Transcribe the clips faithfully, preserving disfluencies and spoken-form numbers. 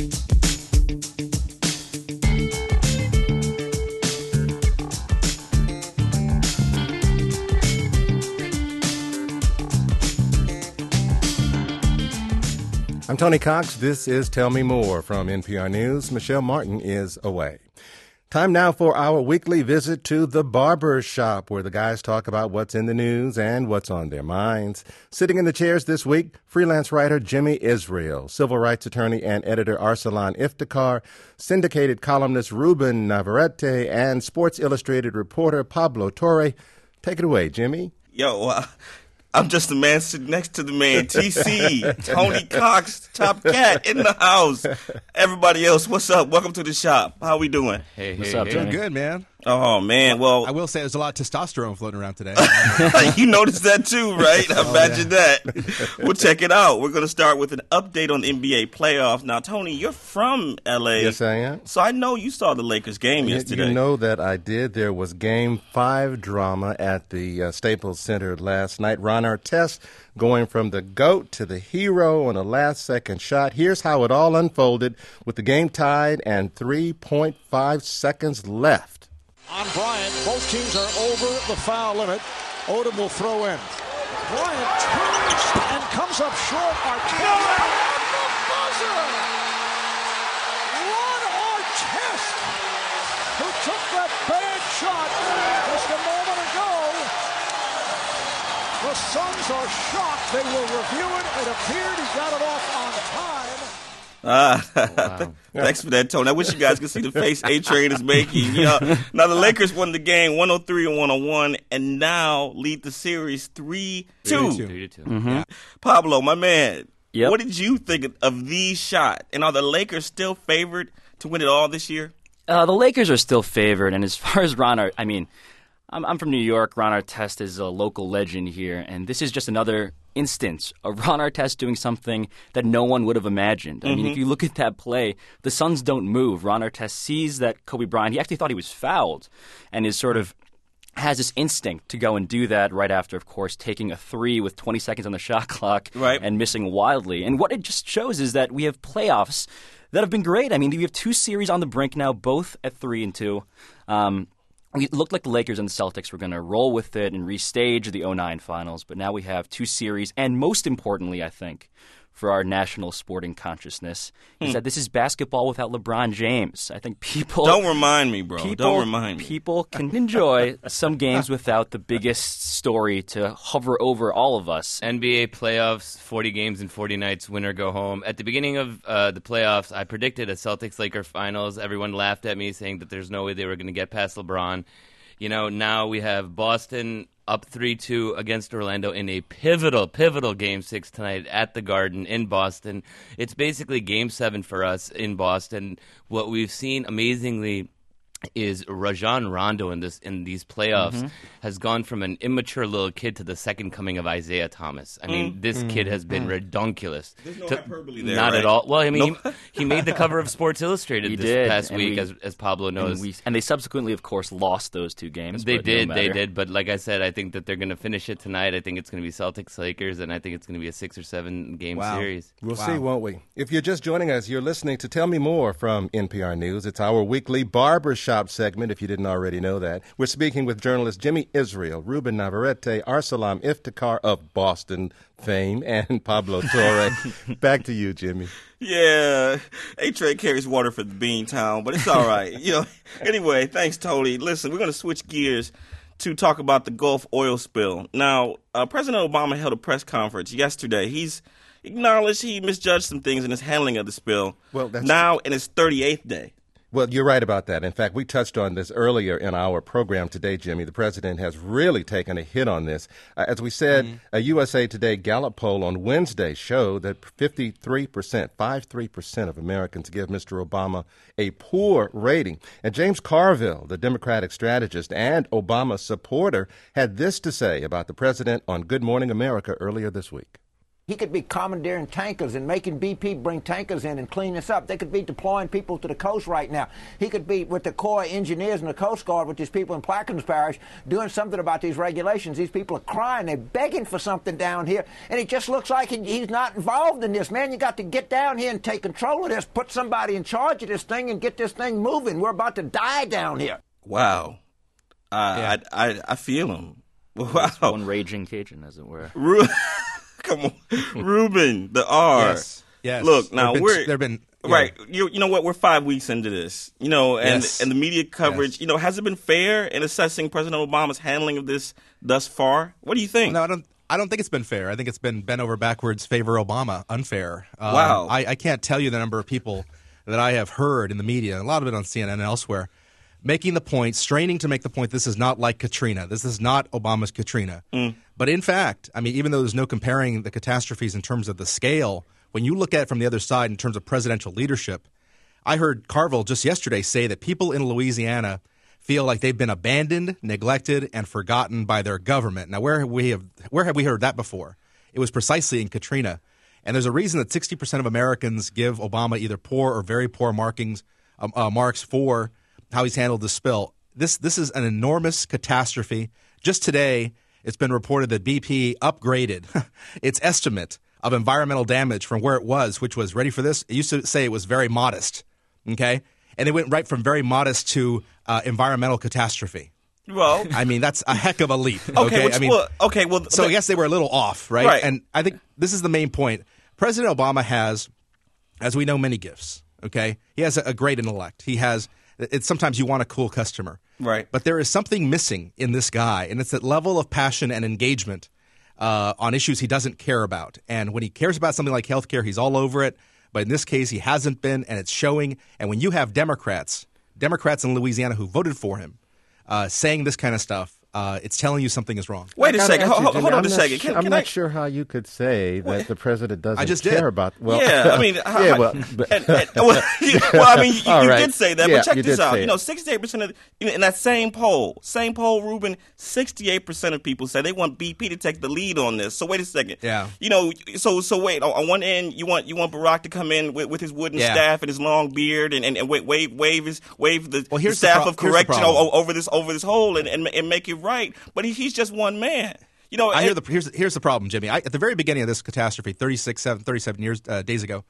I'm Tony Cox. This is Tell Me More from N P R News. Michelle Martin is away. Time now for our weekly visit to the barber shop, where the guys talk about what's in the news and what's on their minds. Sitting in the chairs this week, freelance writer Jimmy Israel, civil rights attorney and editor Arsalan Iftikhar, syndicated columnist Ruben Navarrete, and Sports Illustrated reporter Pablo Torre. Take it away, Jimmy. Yo, uh, I'm just the man sitting next to the man, T C, Tony Cox, Top Cat in the house. Everybody else, what's up? Welcome to the shop. How we doing? Hey, what's hey, up, hey. Jimmy? Good, man. Oh, man, well. I will say there's a lot of testosterone floating around today. You noticed that too, right? Oh, Imagine yeah. that. We'll check it out. We're going to start with an update on the N B A playoffs. Now, Tony, you're from L A. Yes, I am. So I know you saw the Lakers game You, yesterday. you know that I did. There was game five drama at the uh, Staples Center last night. Ron Artest going from the GOAT to the hero on a last-second shot. Here's how it all unfolded with the game tied and three point five seconds left. On Bryant, both teams are over the foul limit. Odom will throw in. Bryant turns and comes up short. Artest at the buzzer! Ron Artest, who took that bad shot just a moment ago. The Suns are shocked. They will review it. It appeared he got it off on time. Ah, wow. Thanks for that, Tony. I wish you guys could see the face A-Train is making. You know, now, the Lakers won the game one oh three to one oh one and now lead the series three two. three to two. Mm-hmm. Yeah. Pablo, my man, Yep. what did you think of these shots? And are the Lakers still favored to win it all this year? Uh, the Lakers are still favored, and as far as Ron Art, I mean, I'm, I'm from New York. Ron Artest is a local legend here, and this is just another instance of Ron Artest doing something that no one would have imagined. I Mm-hmm. mean, if you look at that play, the Suns don't move. Ron Artest sees that Kobe Bryant, he actually thought he was fouled, and is sort of has this instinct to go and do that right after, of course, taking a three with twenty seconds on the shot clock Right. and missing wildly. And what it just shows is that we have playoffs that have been great. I mean, we have two series on the brink now, both at three and two. Um, It looked like the Lakers and the Celtics were going to roll with it and restage the oh nine finals, but now we have two series, and most importantly, I think, for our national sporting consciousness, is Hmm. that this is basketball without LeBron James. I think people... Don't remind me, bro. People, Don't remind me. People can enjoy some games without the biggest story to hover over all of us. N B A playoffs, forty games and forty nights, win or go home. At the beginning of uh, the playoffs, I predicted a Celtics-Lakers finals. Everyone laughed at me, saying that there's no way they were going to get past LeBron. You know, now we have Boston up three two against Orlando in a pivotal, pivotal Game six tonight at the Garden in Boston. It's basically Game seven for us in Boston. What we've seen, amazingly, is Rajon Rondo in this in these playoffs Mm-hmm. has gone from an immature little kid to the second coming of Isaiah Thomas. I mean, Mm. this kid has been redonkulous. There's no To- hyperbole there, Not right? at all. Well, I mean, No. he, he made the cover of Sports Illustrated He this did, past and week, we- as as Pablo knows. And, we, and they subsequently, of course, lost those two games. They but no did, they matter. did. But like I said, I think that they're going to finish it tonight. I think it's going to be Celtics Lakers, and I think it's going to be a six or seven game Wow. series. We'll Wow. see, won't we? If you're just joining us, you're listening to Tell Me More from N P R News. It's our weekly barbershop segment, if you didn't already know that. We're speaking with journalist Jimmy Israel, Ruben Navarrete, Arsalan Iftikhar of Boston fame, and Pablo Torre. Back to you, Jimmy. Yeah, A-Train carries water for the Beantown, but it's all right. you know. Anyway, thanks, Tony. Listen, we're going to switch gears to talk about the Gulf oil spill. Now, uh, President Obama held a press conference yesterday. He's acknowledged he misjudged some things in his handling of the spill. Well, that's now in his thirty-eighth day. Well, you're right about that. In fact, we touched on this earlier in our program today, Jimmy. The president has really taken a hit on this. Uh, as we said, Mm-hmm. a U S A Today Gallup poll on Wednesday showed that fifty-three percent, fifty-three percent of Americans give Mister Obama a poor rating. And James Carville, the Democratic strategist and Obama supporter, had this to say about the president on Good Morning America earlier this week. He could be commandeering tankers and making B P bring tankers in and clean this up. They could be deploying people to the coast right now. He could be with the Corps engineers and the Coast Guard with these people in Plaquemines Parish doing something about these regulations. These people are crying. They're begging for something down here. And it just looks like he, he's not involved in this. Man, you got to get down here and take control of this, put somebody in charge of this thing and get this thing moving. We're about to die down here. Wow. Uh, Yeah. I, I, I feel him. Wow. One raging Cajun, as it were. Ru- Come on. Ruben, the R. Yes. Yes. Look, now There've been- we're there've been yeah. right. You you know what? We're five weeks into this. You know, and Yes. and the media coverage. Yes. You know, has it been fair in assessing President Obama's handling of this thus far? What do you think? No, I don't. I don't think it's been fair. I think it's been bent over backwards, favor Obama, unfair. Um, Wow. I, I can't tell you the number of people that I have heard in the media, a lot of it on C N N and elsewhere, making the point, straining to make the point, this is not like Katrina. This is not Obama's Katrina. Mm. But in fact, I mean, even though there's no comparing the catastrophes in terms of the scale, when you look at it from the other side in terms of presidential leadership, I heard Carville just yesterday say that people in Louisiana feel like they've been abandoned, neglected, and forgotten by their government. Now, where have we have where have we heard that before? It was precisely in Katrina. And there's a reason that sixty percent of Americans give Obama either poor or very poor markings, um, uh, marks for how he's handled the spill. This this is an enormous catastrophe. Just today, it's been reported that B P upgraded its estimate of environmental damage from where it was, which was, ready for this? It used to say it was very modest, okay? And it went right from very modest to uh, environmental catastrophe. Well, I mean, that's a heck of a leap, okay? okay. Which, I mean, well, okay. Well, so the- I guess they were a little off, right? Right. And I think this is the main point. President Obama has, as we know, many gifts, okay? He has a, a great intellect. He has – it's sometimes you want a cool customer. Right. But there is something missing in this guy, and it's that level of passion and engagement uh, on issues he doesn't care about. And when he cares about something like health care, he's all over it. But in this case, he hasn't been, and it's showing. And when you have Democrats, Democrats in Louisiana who voted for him, uh, saying this kind of stuff, uh, it's telling you something is wrong. wait a Gotta second. ask Hold, you, hold, Jimmy, hold on I'm a not second. su- Can, I'm can not I, sure how you could say that the president doesn't just care did. about. Well, Yeah, I mean, how- yeah, how- well, but, and, and, well, you- well, I mean, you, All you right. did say that, Yeah, but check you this did out. say You know, it. sixty-eight percent of you know, in that same poll, same poll, Ruben, sixty-eight percent of people say they want B P to take the lead on this. So wait a second. Yeah. You know, so so wait. On, on one end, you want you want Barack to come in with, with his wooden Yeah. staff and his long beard and, and, and wave wave wave his wave the, Well, the here's the staff pro- of here's the correction problem. o- over this over this hole and, and and make it right. But he, he's just one man. You know, I hear and- the here's here's the problem, Jimmy. I, at the very beginning of this catastrophe, thirty-six, seven, thirty-seven years uh, days ago,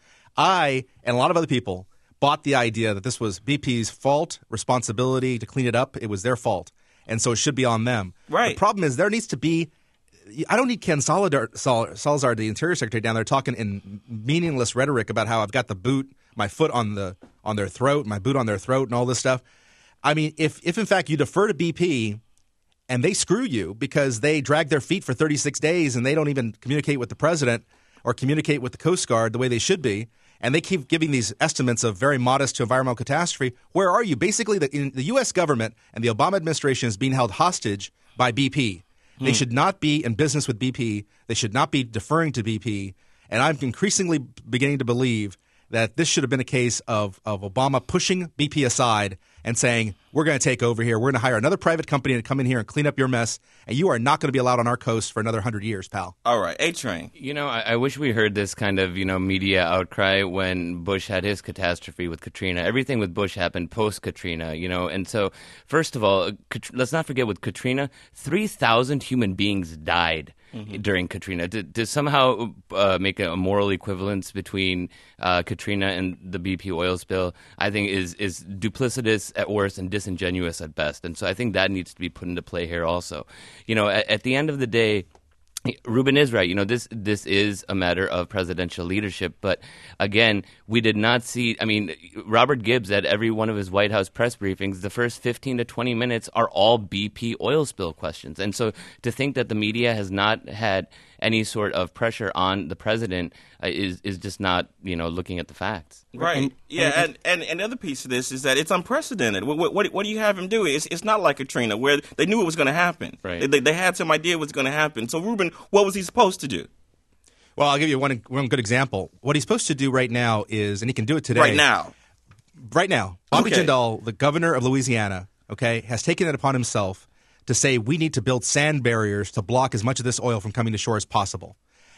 I and a lot of other people bought the idea that this was B P's fault, responsibility to clean it up. It was their fault, and so it should be on them. Right. The problem is there needs to be. I don't need Ken Solidar, Sol, Salazar, the Interior Secretary, down there talking in meaningless rhetoric about how I've got the boot, my foot on the on their throat, my boot on their throat, and all this stuff. I mean, if if in fact you defer to B P. And they screw you because they drag their feet for thirty-six days and they don't even communicate with the president or communicate with the Coast Guard the way they should be. And they keep giving these estimates of very modest to environmental catastrophe. Where are you? Basically, the, in the U S government and the Obama administration is being held hostage by B P. Hmm. They should not be in business with B P. They should not be deferring to B P. And I'm increasingly beginning to believe that this should have been a case of, of Obama pushing B P aside and saying, we're going to take over here. We're going to hire another private company to come in here and clean up your mess. And you are not going to be allowed on our coast for another one hundred years, pal. all right, A Train. You know, I, I wish we heard this kind of, you know, media outcry when Bush had his catastrophe with Katrina. Everything with Bush happened post-Katrina, you know. And so, first of all, Kat- let's not forget with Katrina, three thousand human beings died mm-hmm. during Katrina. To, to somehow uh, make a moral equivalence between uh, Katrina and the B P oil spill, I think is, is duplicitous at worst and disingenuous at best. And so I think that needs to be put into play here also. You know, at, at the end of the day, Ruben is right. You know, this this is a matter of presidential leadership. But again, we did not see. I mean, Robert Gibbs at every one of his White House press briefings, the first fifteen to twenty minutes are all B P oil spill questions. And so to think that the media has not had any sort of pressure on the president uh, is is just not, you know, looking at the facts. Right. And- yeah, and, and, and the other piece of this is that it's unprecedented. What, what, what do you have him do? It's, it's not like Katrina, where they knew it was going to happen. Right. They, they, they had some idea what was going to happen. So, Ruben, what was he supposed to do? Well, I'll give you one one good example. What he's supposed to do right now is, and he can do it today. Right now. Right now, Bobby Okay. Jindal, the governor of Louisiana, okay, has taken it upon himself to say we need to build sand barriers to block as much of this oil from coming to shore as possible.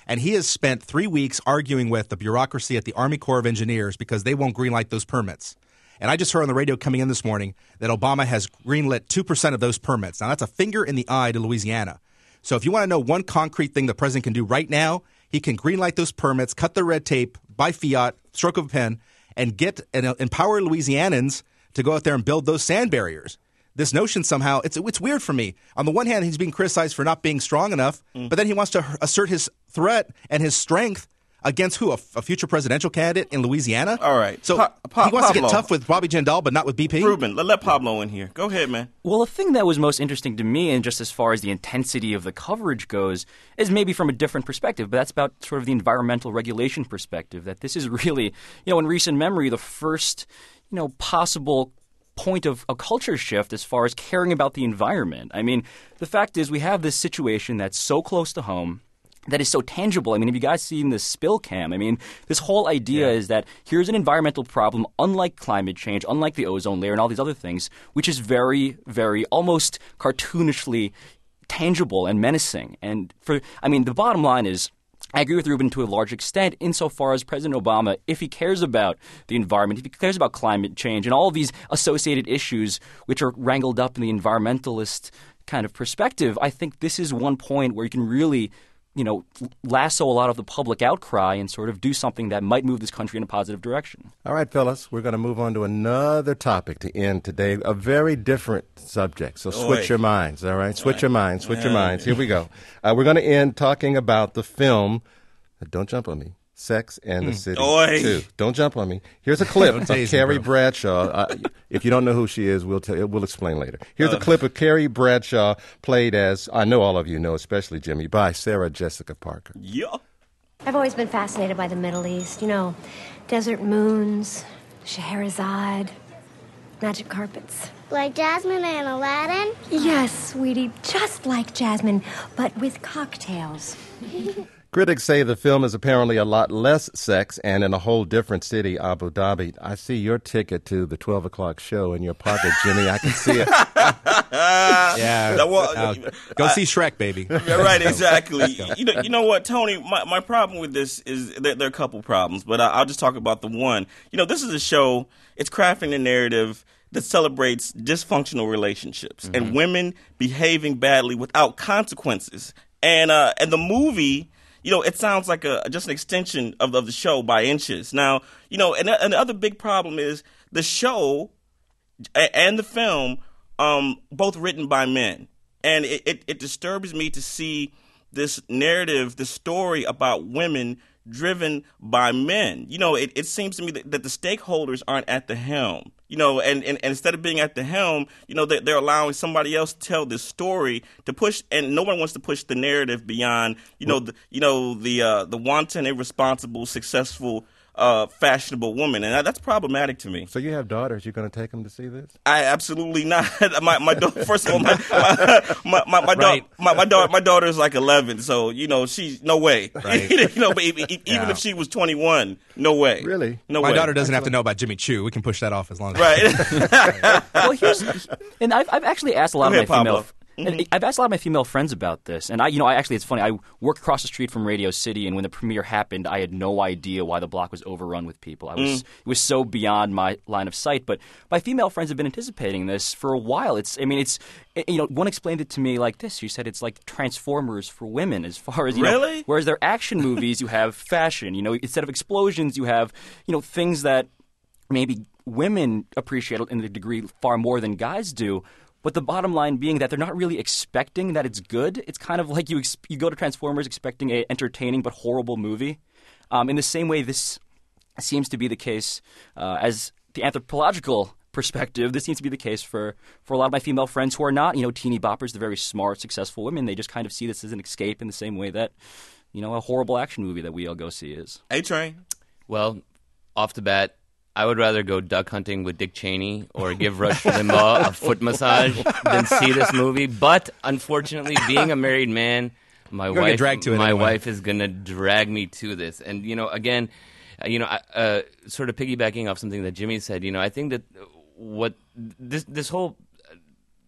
And he has spent three weeks arguing with the bureaucracy at the Army Corps of Engineers because they won't greenlight those permits. And I just heard on the radio coming in this morning that Obama has greenlit two percent of those permits. Now, that's a finger in the eye to Louisiana. So if you want to know one concrete thing the president can do right now, he can greenlight those permits, cut the red tape by fiat, stroke of a pen, and get and uh, empower Louisianans to go out there and build those sand barriers. This notion somehow, it's it's weird for me. On the one hand, he's being criticized for not being strong enough, mm. but then he wants to assert his threat and his strength against who? A, a future presidential candidate in Louisiana? All right. So pa- pa- he wants Pablo. to get tough with Bobby Jindal, but not with B P? Ruben, let, let Pablo in here. Go ahead, man. Well, the thing that was most interesting to me, and just as far as the intensity of the coverage goes, is maybe from a different perspective, but that's about sort of the environmental regulation perspective, that this is really, you know, in recent memory, the first, you know, possible point of a culture shift as far as caring about the environment. I mean, the fact is we have this situation that's so close to home, that is so tangible. I mean, have you guys seen this spill cam? I mean, this whole idea yeah. is that here's an environmental problem, unlike climate change, unlike the ozone layer and all these other things, which is very, very almost cartoonishly tangible and menacing. And for, I mean, the bottom line is, I agree with Ruben to a large extent insofar as President Obama, if he cares about the environment, if he cares about climate change and all of these associated issues which are wrangled up in the environmentalist kind of perspective, I think this is one point where you can really, you know, lasso a lot of the public outcry and sort of do something that might move this country in a positive direction. All right, fellas, we're going to move on to another topic to end today, a very different subject. So switch Oy. your minds, all right? Switch Oy. your minds, switch Oy. your minds. Here we go. Uh, we're going to end talking about the film, uh, don't jump on me, Sex and the City Oy. two. Don't jump on me. Here's a clip of tase me, Carrie bro. Bradshaw. Uh, if you don't know who she is, we'll tell, we'll explain later. Here's Uh. a clip of Carrie Bradshaw played as, I know all of you know, especially Jimmy, by Sarah Jessica Parker. Yeah. I've always been fascinated by the Middle East. You know, desert moons, Scheherazade, magic carpets. Like Jasmine and Aladdin? Yes, sweetie, just like Jasmine, but with cocktails. Critics say the film is apparently a lot less sex and in a whole different city, Abu Dhabi. I see your ticket to the twelve o'clock show in your pocket, Jimmy. I can see it. Yeah. That wa- Uh, go see Shrek, baby. Yeah, right, exactly. you know, you know what, Tony? My my problem with this is there, there are a couple problems, but I, I'll just talk about the one. You know, this is a show. It's crafting a narrative that celebrates dysfunctional relationships mm-hmm. and women behaving badly without consequences. And uh, and the movie, you know, it sounds like a just an extension of, of the show by inches. Now, you know, and, and the other big problem is the show and the film, um, both written by men. And it, it, it disturbs me to see this narrative, this story about women driven by men. You know, it, it seems to me that, that the stakeholders aren't at the helm. You know, and, and, and instead of being at the helm, you know, they're, they're allowing somebody else to tell this story to push, and no one wants to push the narrative beyond, you know, the, you know, the uh, the wanton, irresponsible, successful, uh, fashionable woman, and that, that's problematic to me. So you have daughters. You're going to take them to see this? I absolutely not. my my daughter, first of all, my my my, my, Right. da- my, my daughter my daughter is like eleven, so you know she's no way. Right. you know, but even, even Yeah. if she was twenty-one, no way. Really? No My way. daughter doesn't have to know about Jimmy Choo. We can push that off as long as Right. Well, here's, and I've, I've actually asked a lot Go of ahead, my female. Pablo. Mm-hmm. and I've asked a lot of my female friends about this, and I, you know, I actually, it's funny. I work across the street from Radio City, and when the premiere happened, I had no idea why the block was overrun with people. I was, Mm. it was so beyond my line of sight. But my female friends have been anticipating this for a while. It's, I mean, it's, it, you know, one explained it to me like this. She said it's like Transformers for women, as far as you Really? know. Whereas they're action movies, you have fashion. You know, instead of explosions, you have, you know, things that maybe women appreciate in a degree far more than guys do. But the bottom line being that they're not really expecting that it's good. It's kind of like you ex- you go to Transformers expecting a entertaining but horrible movie. Um, in the same way, this seems to be the case uh, as the anthropological perspective. This seems to be the case for, for a lot of my female friends who are not, you know, teeny boppers. They're very smart, successful women. They just kind of see this as an escape in the same way that, you know, a horrible action movie that we all go see is. A-Train. Well, off the bat, I would rather go duck hunting with Dick Cheney or give Rush Limbaugh a foot massage than see this movie. But unfortunately, being a married man, my You're gonna wife, get dragged to it my anyway. wife is going to drag me to this. And you know, again, uh, you know, I- uh, sort of piggybacking off something that Jimmy said. You know, I think that what this this whole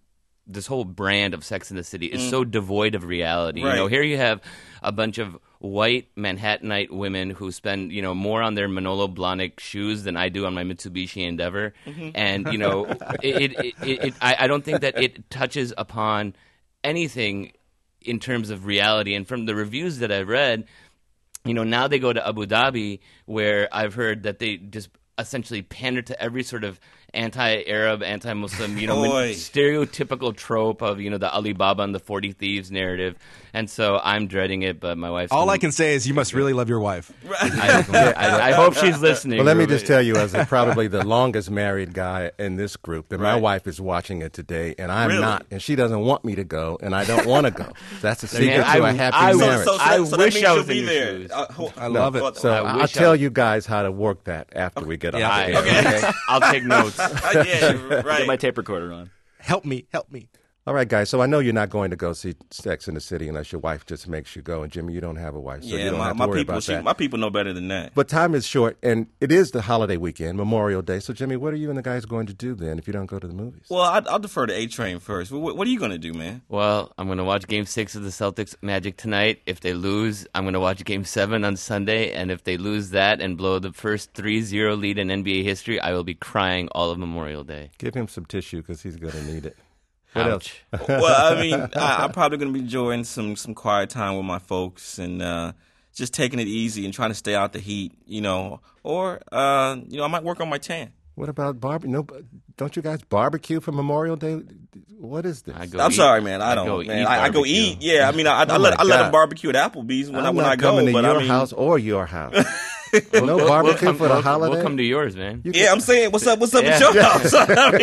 this whole brand of Sex and the City is mm. so devoid of reality. Right. You know, here you have a bunch of white Manhattanite women who spend, you know, more on their Manolo Blahnik shoes than I do on my Mitsubishi Endeavor. Mm-hmm. And, you know, it, it, it, it, I, I don't think that it touches upon anything in terms of reality. And from the reviews that I've read, you know, now they go to Abu Dhabi, where I've heard that they just essentially pander to every sort of anti-Arab, anti-Muslim, you know, Oy. stereotypical trope of, you know, the Alibaba and the forty Thieves narrative. And so I'm dreading it, but my wife's... All gonna, I can say is you must really love your wife. I, I, I hope she's listening. Well, let me Ruben. just tell you, as a, probably the longest married guy in this group, that right. my wife is watching it today, and I'm really? not, and she doesn't want me to go, and I don't want to go. That's the secret Man, to I, a happy I, marriage. So, so, I so wish that means I you'll was be in there. your shoes. Uh, I love no, it. So I I'll wish tell I- you guys how to work that after we get Yeah. off the air. Okay. Okay? I'll take notes. yeah, right. Get my tape recorder on. Help me, help me. All right, guys. So I know you're not going to go see Sex in the City unless your wife just makes you go. And Jimmy, you don't have a wife, so yeah, you don't my, have to my worry people, about she, that. my people know better than that. But time is short, and it is the holiday weekend, Memorial Day. So, Jimmy, what are you and the guys going to do then if you don't go to the movies? Well, I, I'll defer to A-Train first. What, what are you going to do, man? Well, I'm going to watch Game Six of the Celtics Magic tonight. If they lose, I'm going to watch Game Seven on Sunday. And if they lose that and blow the first three zero lead in N B A history, I will be crying all of Memorial Day. Give him some tissue because he's going to need it. What Ouch. else? Well, I mean, I, I'm probably going to be enjoying some some quiet time with my folks and uh, just taking it easy and trying to stay out the heat, you know. Or, uh, you know, I might work on my tan. What about barbecue? No, don't you guys barbecue for Memorial Day? What is this? I go I'm eat. sorry, man. I, I don't. go man, eat I, I go barbecue. eat. Yeah, I mean, I, I, Oh I let my I let God. them barbecue at Applebee's when I I'm when not I go. coming to But your I mean, house or your house. We'll- no we'll- barbecue we'll come, for the we'll, holiday? We'll come to yours, man. You yeah, I'm saying, what's up? What's up Yeah. with your house? I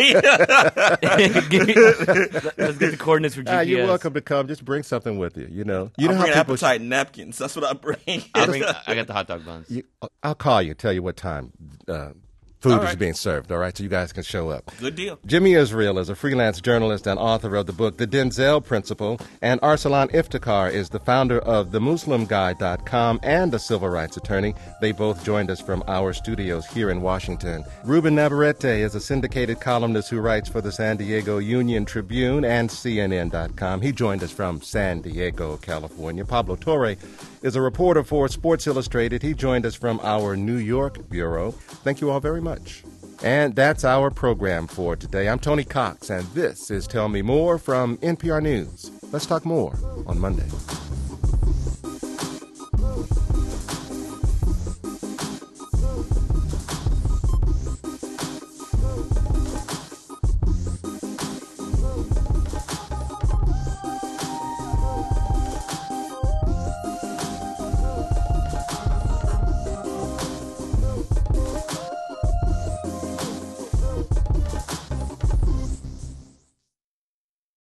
mean, Give me- Let's get the coordinates for G P S. Ah, you're welcome to come. Just bring something with you. You know, you I know bring how people. appetite napkins. That's what I bring. I'll bring, I got the hot dog buns. You, I'll call you. Tell you what time uh, food All is right. being served. All right, so you guys can show up. Good deal. Jimmy Israel is a freelance journalist and author of the book The Denzel Principle, and Arsalan Iftikhar is the founder of the Muslim Guy dot com and a civil rights attorney. They both joined us from our studios here in Washington. Ruben Navarrete is a syndicated columnist who writes for the San Diego Union Tribune and C N N dot com. He joined us from San Diego, California. Pablo Torre is a reporter for Sports Illustrated. He joined us from our New York bureau. Thank you all very much. And that's our program for today. I'm Tony Cox, and this is Tell Me More from N P R News. Let's talk more on Monday.